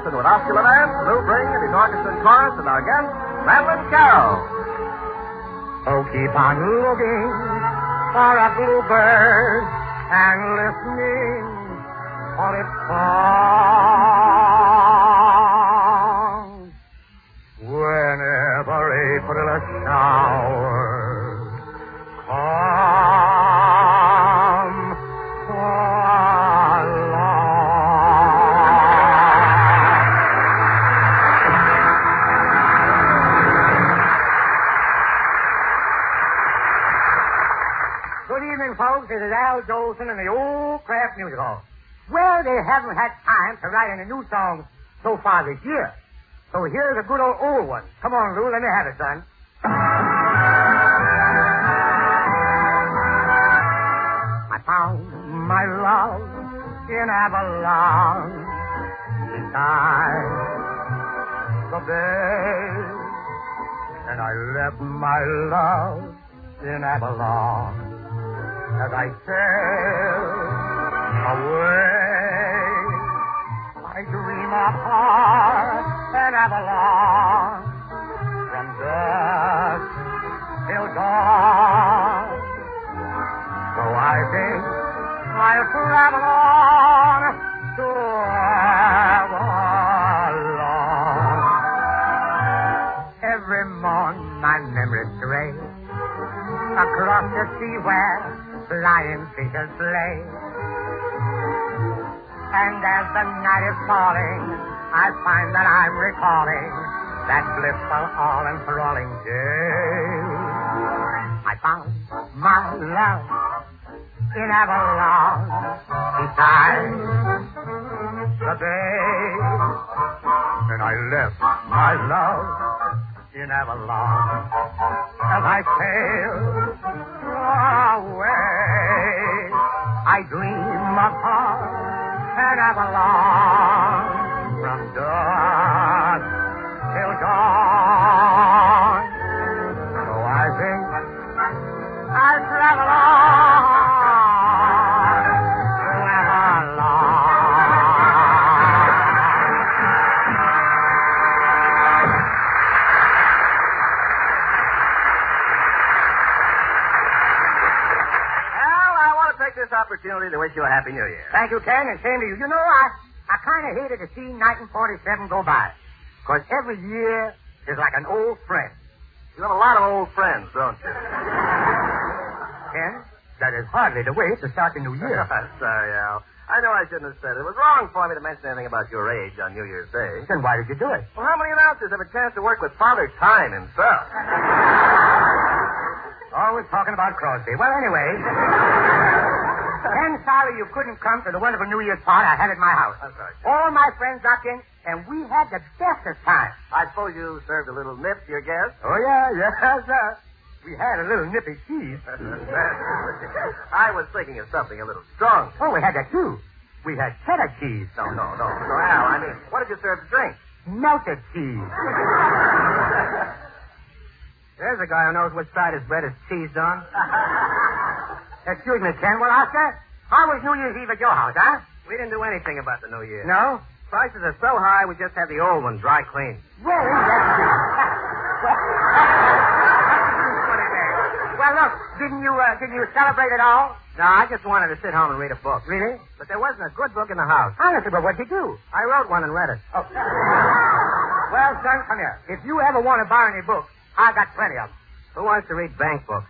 and with Oscar Levant, Lou Bring and his orchestra and chorus, and our guest, Madeline Carroll. Oh, keep on looking for a bluebird and listening for its song. Whenever April showers come along. Good evening, folks. This is Al Jolson in the Old Kraft Music Hall. Well, they haven't had time to write any new songs so far this year. So here's a good old one. Come on, Lou, let me have it, son. I found my love in Avalon beside the bay, and I left my love in Avalon as I sailed away. I dream of her and Avalon from dusk till dawn. So I think I'll travel on to Avalon. Every morn my memories stray across the sea where flying fishes play. And as the night is falling, I find that I'm recalling that blissful, all-enthralling day. I found my love in Avalon beside the bay, and I left my love in Avalon as I sailed away. I dream of her and Avalon from dusk till dawn. So I think I'll travel on to Avalon. This opportunity to wish you a Happy New Year. Thank you, Ken, and same to you. You know, I kind of hated to see 1947 go by, because every year is like an old friend. You have a lot of old friends, don't you? Ken, that is hardly the way to start the new year. Sorry, Al. I know I shouldn't have said it. It was wrong for me to mention anything about your age on New Year's Day. Then why did you do it? Well, how many announcers have a chance to work with Father Time himself? Always talking about Crosby. Well, anyway, Ken, sorry you couldn't come to the wonderful New Year's party I had at my house. That's right. All my friends dropped in, and we had the bestest time. I suppose you served a little nip to your guests? Oh, yeah, sir. We had a little nippy cheese. I was thinking of something a little strong. Oh, we had that, too. We had cheddar cheese. No, Al, I mean, what did you serve to drink? Melted cheese. There's a guy who knows which side his bread is cheesed on. Excuse me, Ken. Well, Oscar, how was New Year's Eve at your house, huh? We didn't do anything about the New Year. No? Prices are so high, we just have the old one dry cleaned. Really? Well, look, didn't you celebrate at all? No, I just wanted to sit home and read a book. Really? But there wasn't a good book in the house. Honestly, but what'd you do? I wrote one and read it. Oh. Well, son, come here. If you ever want to borrow any books, I got plenty of them. Who wants to read bank books?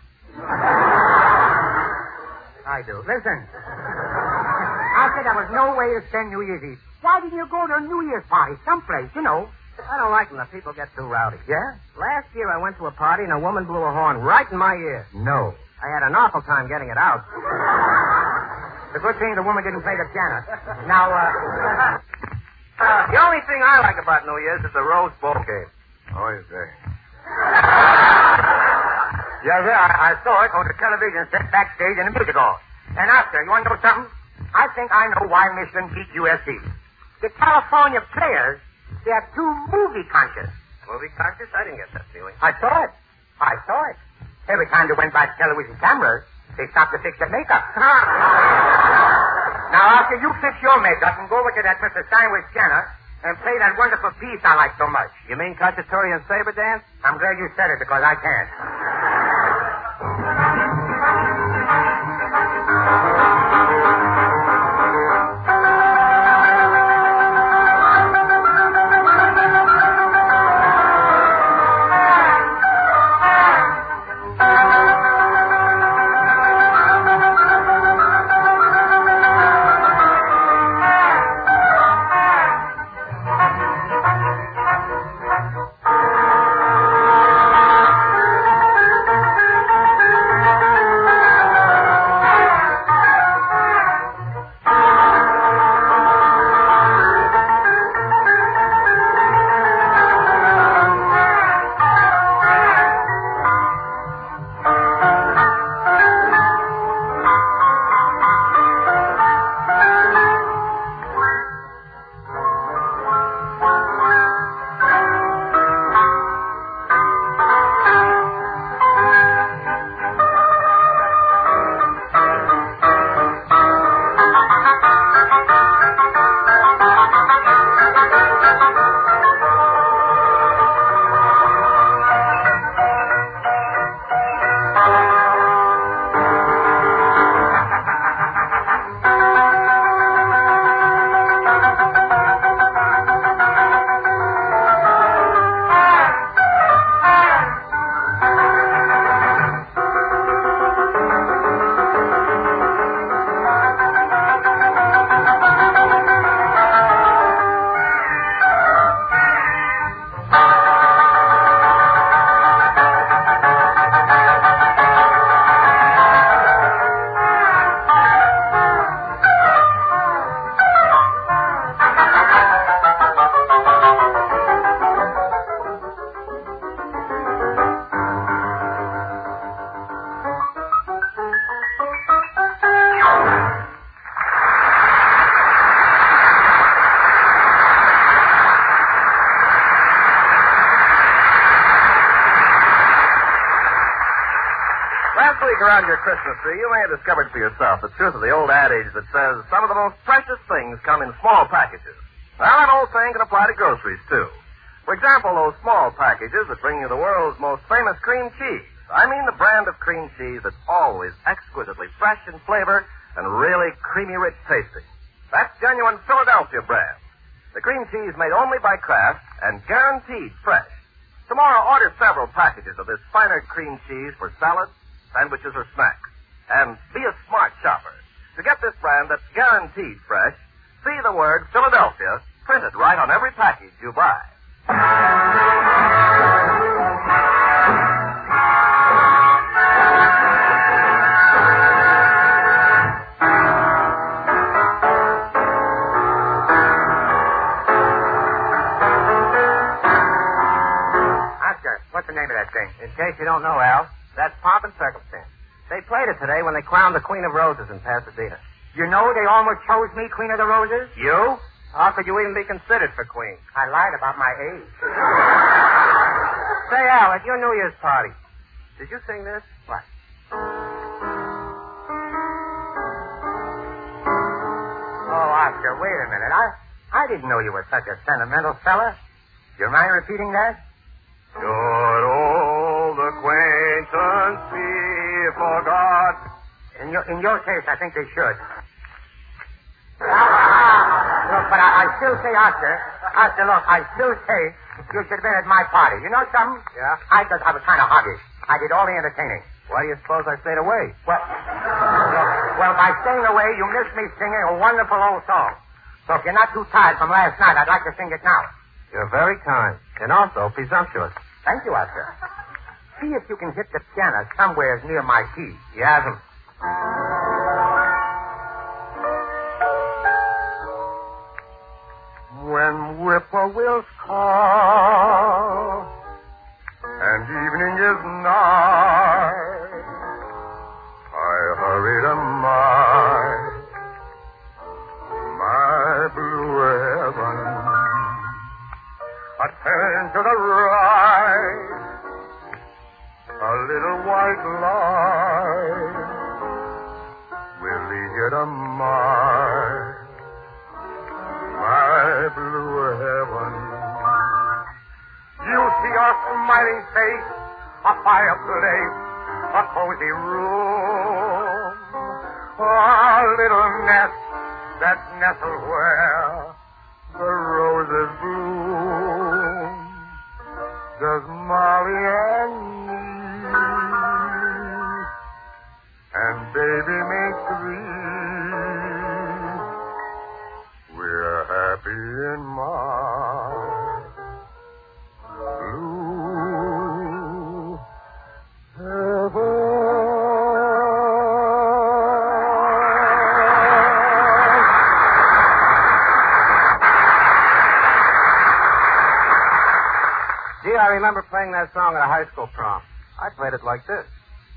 I do. Listen. I said there was no way to spend New Year's Eve. Why didn't you go to a New Year's party someplace, you know? I don't like when the people get too rowdy. Yeah? Last year I went to a party and a woman blew a horn right in my ear. No. I had an awful time getting it out. It's a good thing the woman didn't play the piano. Now, the only thing I like about New Year's is the Rose Bowl game. Oh, is there? Yes, sir. I saw it on the television set backstage in the music hall. And Oscar, you want to know something? I think I know why Michigan beat USC. The California players, they are too movie conscious. Movie conscious? I didn't get that feeling. I saw it. Every time they went by television cameras, they stopped to fix their makeup. Now, Oscar, you fix your makeup and go over to that Mr. Steinway's piano and play that wonderful piece I like so much. You mean Cacciatore and Saber Dance? I'm glad you said it because I can't. Last week around your Christmas tree, you may have discovered for yourself the truth of the old adage that says some of the most precious things come in small packages. Well, that old saying can apply to groceries, too. For example, those small packages that bring you the world's most famous cream cheese. I mean the brand of cream cheese that's always exquisitely fresh in flavor and really creamy rich tasting. That's genuine Philadelphia brand. The cream cheese made only by Kraft and guaranteed fresh. Tomorrow, order several packages of this finer cream cheese for salads, sandwiches, or snacks. And be a smart shopper. To get this brand that's guaranteed fresh, see the word Philadelphia printed right on every package you buy. Oscar, what's the name of that thing? In case you don't know, Al, that's Pomp and Circumstance. They played it today when they crowned the Queen of Roses in Pasadena. You know they almost chose me Queen of the Roses? You? How could you even be considered for Queen? I lied about my age. Say, Al, at your New Year's party, did you sing this? What? Oh, Oscar, wait a minute. I didn't know you were such a sentimental fella. Do you mind repeating that? Should old acquaintance be forgot? In your case, I think they should. Look, but I still say, Oscar, look, I still say you should have been at my party. You know something? Yeah? I was kind of hoggish. I did all the entertaining. Why do you suppose I stayed away? Well, by staying away, you missed me singing a wonderful old song. So if you're not too tired from last night, I'd like to sing it now. You're very kind, and also presumptuous. Thank you, Oscar. See if you can hit the piano somewhere near my key. You haven't. When whippoorwills call and evening is nigh, I hurry to my blue heaven. I turn to the right, a little white light will lead you to my blue heaven. smiling face, a fireplace, a cozy room, a little nest that's nestled where the roses bloom. Just Molly and me, and baby make three. We're happy in my blue heaven. Gee, I remember playing that song at a high school prom. I played it like this.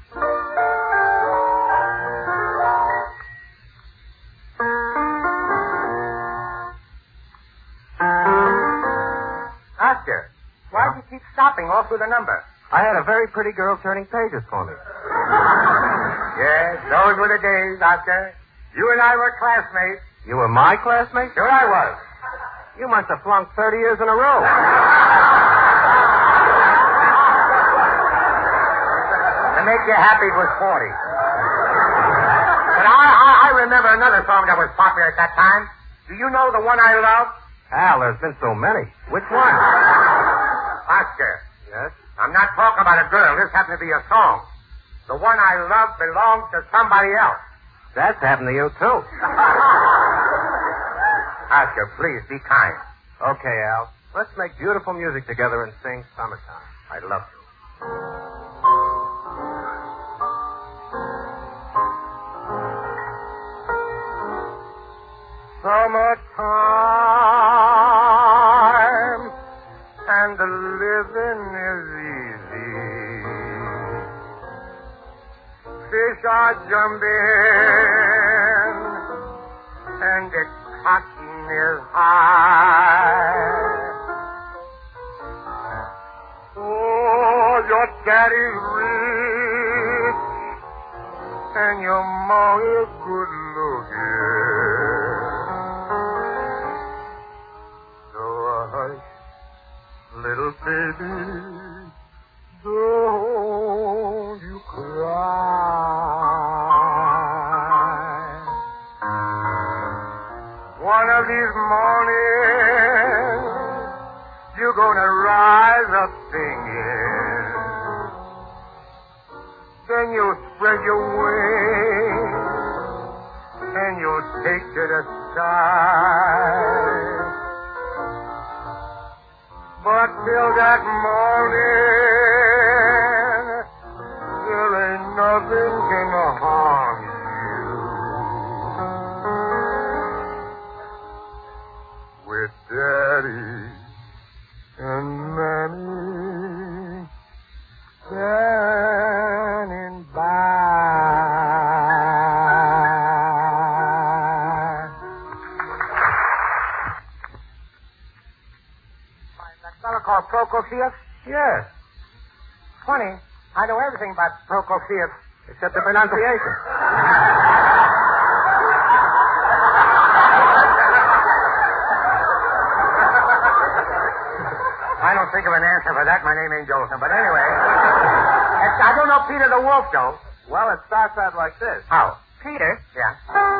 Oscar, why do you keep stopping all through the number? I had a very pretty girl turning pages for me. Yes, those were the days, Oscar. You and I were classmates. You were my classmate? Sure I was. You must have flunked 30 years in a row. To make you happy, it was 40. But I remember another song that was popular at that time. Do you know the one I love? Al, there's been so many. Which one? Oscar. Yes? I'm not talking about a girl. This happened to be a song. The one I love belongs to somebody else. That's happened to you, too. Oscar, please, be kind. Okay, Al. Let's make beautiful music together and sing Summertime. I'd love to. Summertime, and the living is easy. Fish are jumping, and the cotton is high. Oh, your daddy's rich, and your mom is good looking. So hush, little baby, don't you cry. One of these mornings, you're gonna rise up singing. Then you'll spread your wings, and you'll take to the sky. But till that morning, there ain't nothing gonna harm you. With Daddy and Mammy standing by. That fellow called Prokofiev? Yes. Funny, I know everything about Prokofiev. Except the pronunciation. I don't think of an answer for that. My name ain't Jolson. But anyway, I don't know Peter the Wolf, though. Well, it starts out like this. How? Peter Yeah.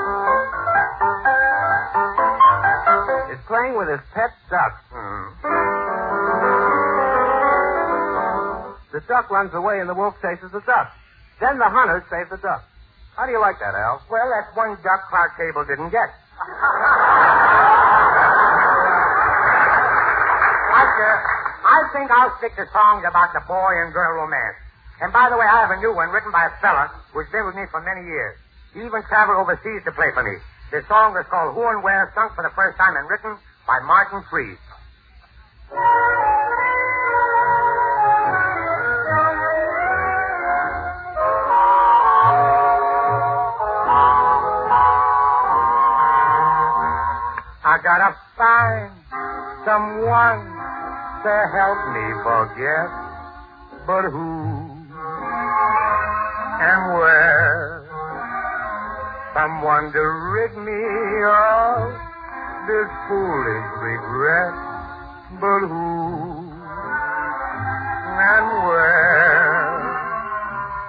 is playing with his pet duck. The duck runs away and the wolf chases the duck. Then the hunter saves the duck. How do you like that, Al? Well, that's one duck Clark Gable didn't get. I think I'll stick to songs about the boy and girl romance. And by the way, I have a new one written by a fella who's been with me for many years. He even traveled overseas to play for me. This song is called Who and Where, sung for the first time and written by Martin Freed. I gotta find someone to help me forget, but who and where? Someone to rid me of this foolish regret, but who?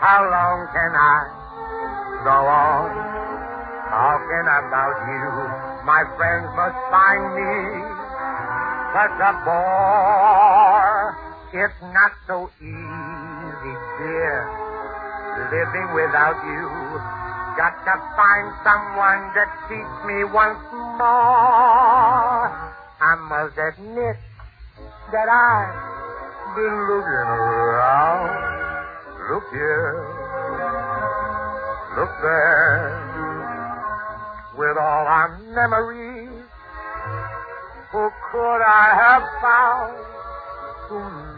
how long can I go on talking about you? My friends must find me such a bore. It's not so easy, dear, living without you. Got to find someone to teach me once more. I must admit that I've been looking around. Look here, look there. With all our memories, who could I have found to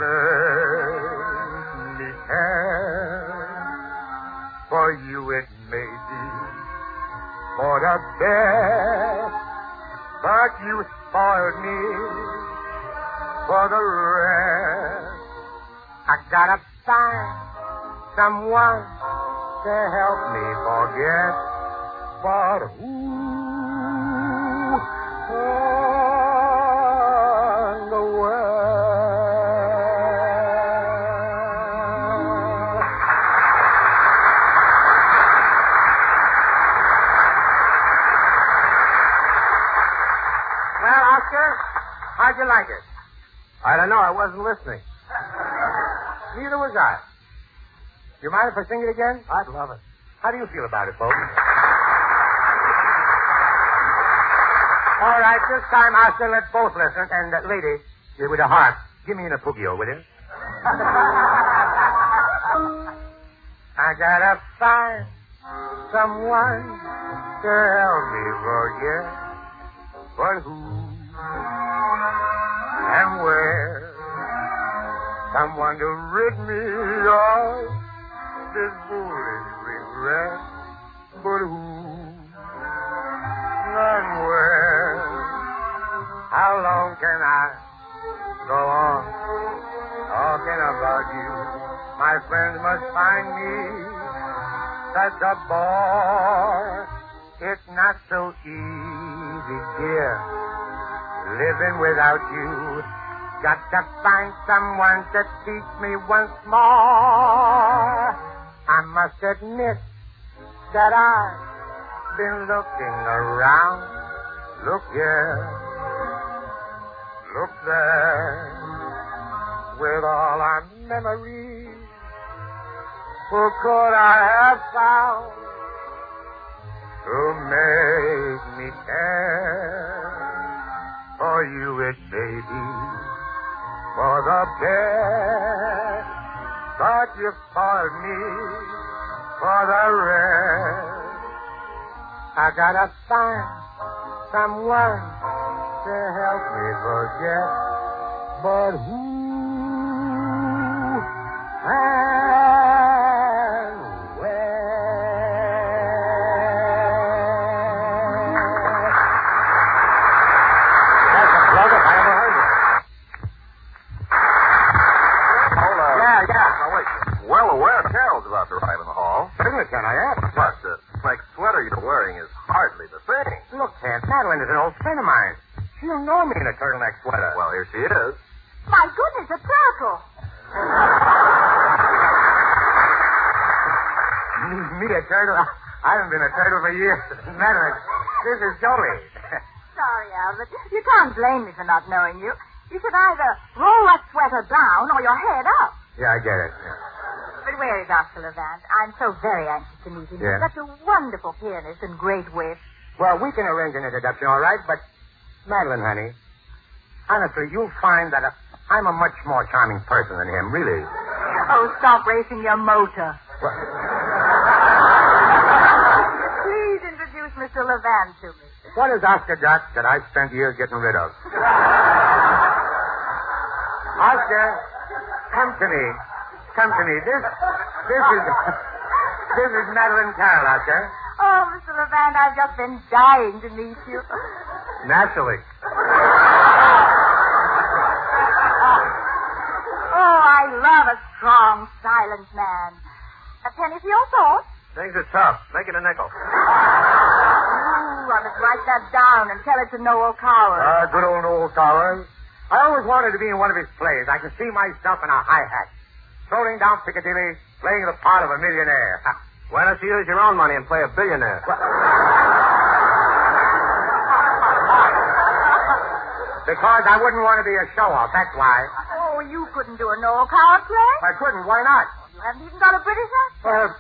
make me care? For you it may be for the best, but you spoiled me for the rest. I gotta find someone to help me forget, but who in the world? Well, Oscar, how'd you like it? I don't know. I wasn't listening. Neither was I. You mind if I sing it again? I'd love it. How do you feel about it, folks? All right, this time, Oscar, let's both listen. And, lady, with a harp, give me an apugio, will you? I gotta find someone to help me forget, but who and where? Someone to rid me of this foolish regret, but who and where? How long can I go on talking about you? My friends must find me such a bore. It's not so easy, dear, living without you. Got to find someone to teach me once more. I must admit that I've been looking around. Look here, look there. With all our memories, who could I have found to make me care? For you it may be for the best, but you spoiled me for the rest. I gotta find someone to help me forget, but who and where? That's a plug if I ever heard it. Hold on. Yeah. Now, wait. Well aware Carol's about to arrive in the hall. Certainly can I ask? But the like sweater you're wearing is hardly the thing. Look, Aunt Madeline is an old friend of mine. She'll know me in a turtleneck sweater. Well, here she is. My goodness, a turtle. Me a turtle? I haven't been a turtle for years. Madeline, this is Jolie. Sorry, Albert. You can't blame me for not knowing you. You should either roll that sweater down or your head up. Yeah, I get it. Yeah. But where is Oscar Levant? I'm so very anxious to meet him. Yeah. He's such a wonderful pianist and great wit. Well, we can arrange an introduction, all right, but Madeline, honey, honestly, you'll find that I'm a much more charming person than him, really. Oh, stop racing your motor. Well, Please introduce Mr. Levant to me. what is Oscar Duck that I've spent years getting rid of? Oscar, come to me. Come to me. This is Madeline Carroll, Oscar. Oh, Mr. Levant, I've just been dying to meet you. Naturally. Oh, I love a strong, silent man. A penny for your thoughts? Things are tough. Make it a nickel. Ooh, I must write that down and tell it to Noel Coward. Good old Noel Coward. I always wanted to be in one of his plays. I can see myself in a high hat, strolling down Piccadilly, playing the part of a millionaire. Why don't you use your own money and play a billionaire? Because I wouldn't want to be a show-off, that's why. Oh, you couldn't do a no-card play? I couldn't, why not? You haven't even got a British accent.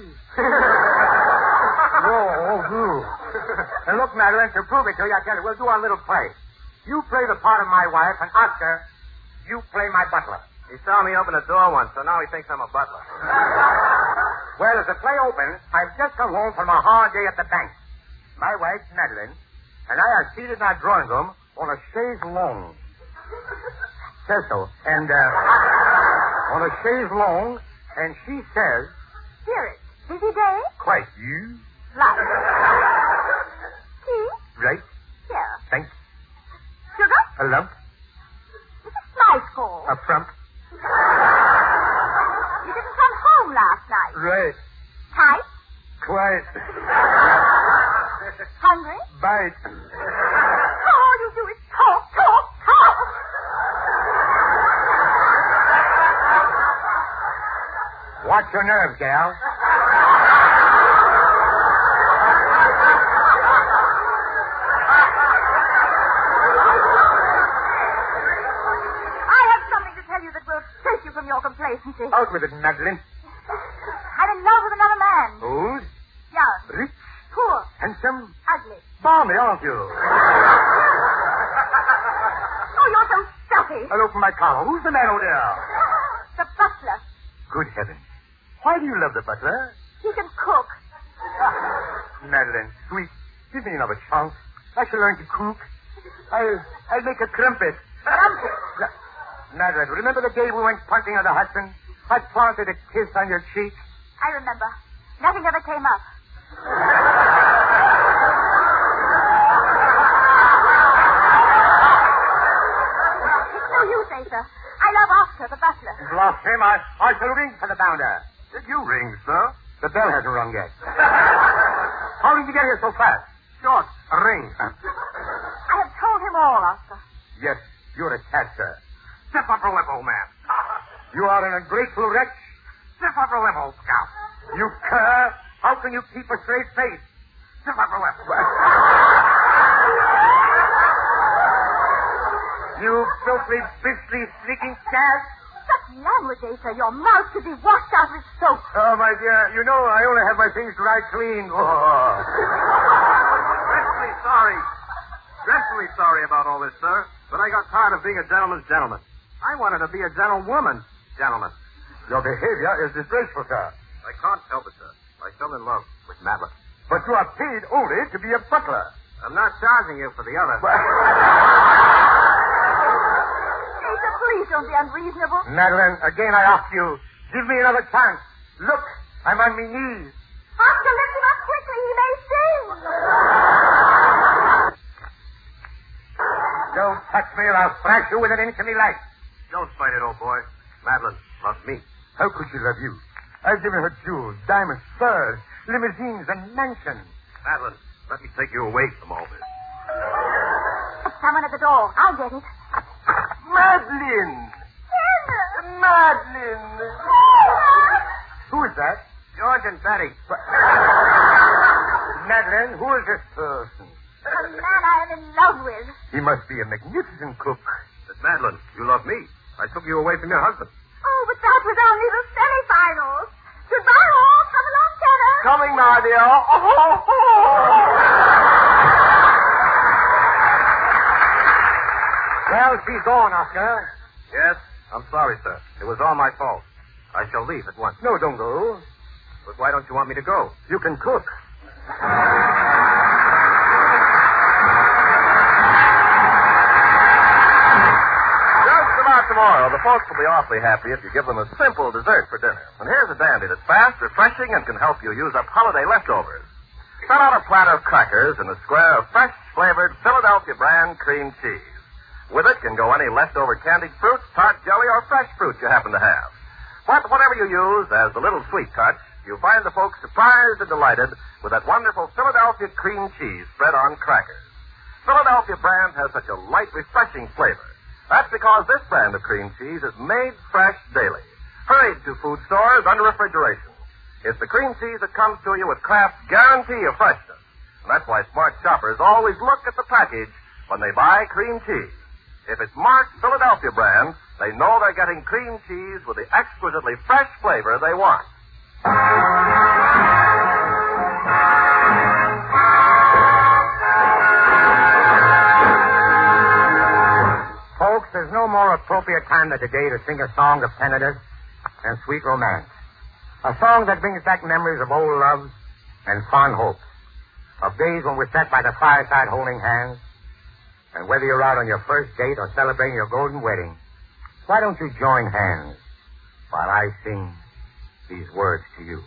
And look, Madeline, to prove it to you, I tell you, we'll do our little play. You play the part of my wife, and Oscar, you play my butler. He saw me open a door once, so now he thinks I'm a butler. Well, as the play opens, I've just come home from a hard day at the bank. My wife, Madeline, and I are seated in our drawing room on a chaise longue. Says so. And, on a chaise longue, and she says... Spirit, busy day? Quite. You? Right. Tea? Right. Here. Thanks. Sugar? A lump. It's a slice call. A frump. You didn't come home last night. Right. Tight? Quite. Hungry? Bite. All you do is talk, talk, talk. Watch your nerves, gal. I have something to tell you that will take you from your complacency. Out with it, Madeline. I'm in love with another man. Who's? Young, Rich, poor, handsome, ugly. balmy, aren't you? Oh, you're so stuffy. I'll open my collar. Who's the man over there? The butler. Good heavens. Why do you love the butler? He can cook. Madeline, sweet, give me another chance. I shall learn to cook. I'll make a crumpet. Crumpet? Madeline, remember the day we went punting on the Hudson? I planted a kiss on your cheek. I remember. Nothing ever came up. It's no use, Asa. I love Oscar, the butler. Lost him. I shall ring for the bounder. Did you ring, sir? The bell hasn't rung yet. How did you get here so fast? Short. A ring. I have told him all, Oscar. Yes, you're a cat, sir. Stiff upper lip, old man. You are an ungrateful wretch. Stiff upper lip, old scout. You cur. How can you keep a straight face? Stiff upper lip. You filthy, beastly, sneaking scab. Such language, Asa. Your mouth should be washed out with soap. Oh, my dear, you know I only have my things dried clean. Oh. Dreadfully sorry. Dreadfully sorry about all this, sir. But I got tired of being a gentleman's gentleman. I wanted to be a gentlewoman's gentleman. Your behavior is disgraceful, sir. I can't help it, sir. I fell in love with Madeline. But you are paid only to be a butler. I'm not charging you for the other. Asa, please don't be unreasonable. Madeline, again I ask you, give me another chance. Look, I'm on my knees. Oscar, lift him up quickly. He may sing. Don't touch me or I'll thrash you with an inch of me life. Don't fight it, old boy. Madeline loves me. How could she love you? I've given her jewels, diamonds, furs, limousines, and mansions. Madeline, let me take you away from all this. Someone at the door. I'll get it. Madeline! Madeline! Who is that? George and Betty. Madeline, who is this person? A man I am in love with. He must be a magnificent cook. But Madeline, you love me. I took you away from your husband. Oh, but that was only the semifinals. Goodbye, all. Come along, Tanner. Coming, my dear. Well, she's gone, Oscar. Yes, I'm sorry, sir. It was all my fault. I shall leave at once. No, don't go. But why don't you want me to go? You can cook. Just about tomorrow, the folks will be awfully happy if you give them a simple dessert for dinner. And here's a dandy that's fast, refreshing, and can help you use up holiday leftovers. Set out a platter of crackers and a square of fresh-flavored Philadelphia brand cream cheese. With it can go any leftover candied fruit, tart jelly, or fresh fruit you happen to have. But whatever you use as a little sweet touch, you'll find the folks surprised and delighted with that wonderful Philadelphia cream cheese spread on crackers. Philadelphia brand has such a light, refreshing flavor. That's because this brand of cream cheese is made fresh daily. hurried to food stores under refrigeration. It's the cream cheese that comes to you with Kraft's guarantee of freshness. And that's why smart shoppers always look at the package when they buy cream cheese. If it's marked Philadelphia brand, they know they're getting cream cheese with the exquisitely fresh flavor they want. Folks, there's no more appropriate time than today to sing a song of tenderness and sweet romance. A song that brings back memories of old loves and fond hopes. Of days when we sat by the fireside holding hands. And whether you're out on your first date or celebrating your golden wedding, why don't you join hands while I sing these words to you?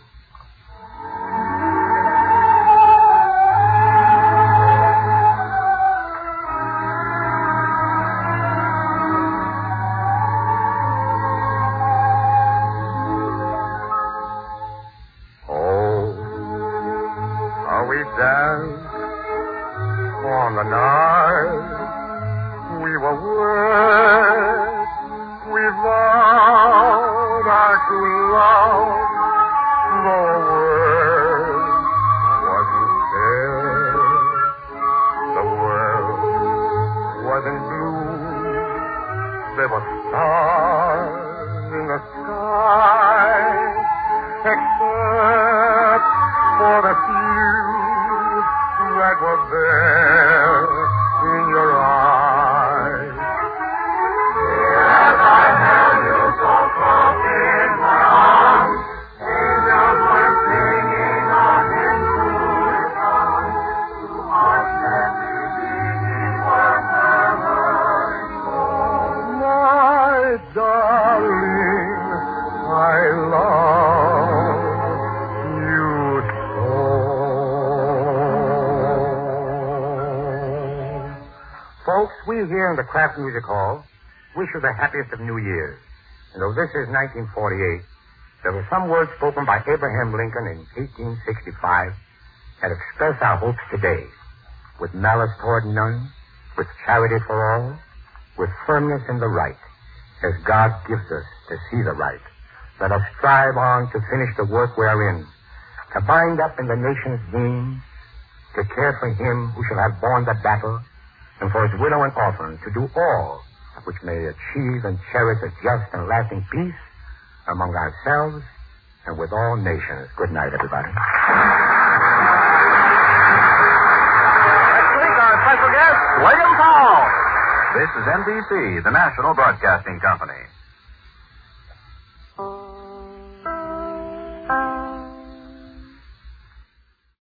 On the night we were wed, we vowed our true love, though a word wasn't said, the world wasn't blue, there were stars in the sky, except for the few that were there in your eyes. Yes, I held you so close in my arms. Angels were singing on in true song. To hearts that beating were murmuring. Oh, my darling, I love you so. Folks, we here in the Kraft Music Hall wish you the happiest of New Years. And though this is 1948, there were some words spoken by Abraham Lincoln in 1865 that express our hopes today. With malice toward none, with charity for all, with firmness in the right, as God gives us to see the right. Let us strive on to finish the work we are in, to bind up in the nation's being, to care for him who shall have borne the battle, and for his widow and orphan, to do all which may achieve and cherish a just and lasting peace among ourselves and with all nations. Good night, everybody. Next week, our special guest, William Powell. This is NBC, the National Broadcasting Company.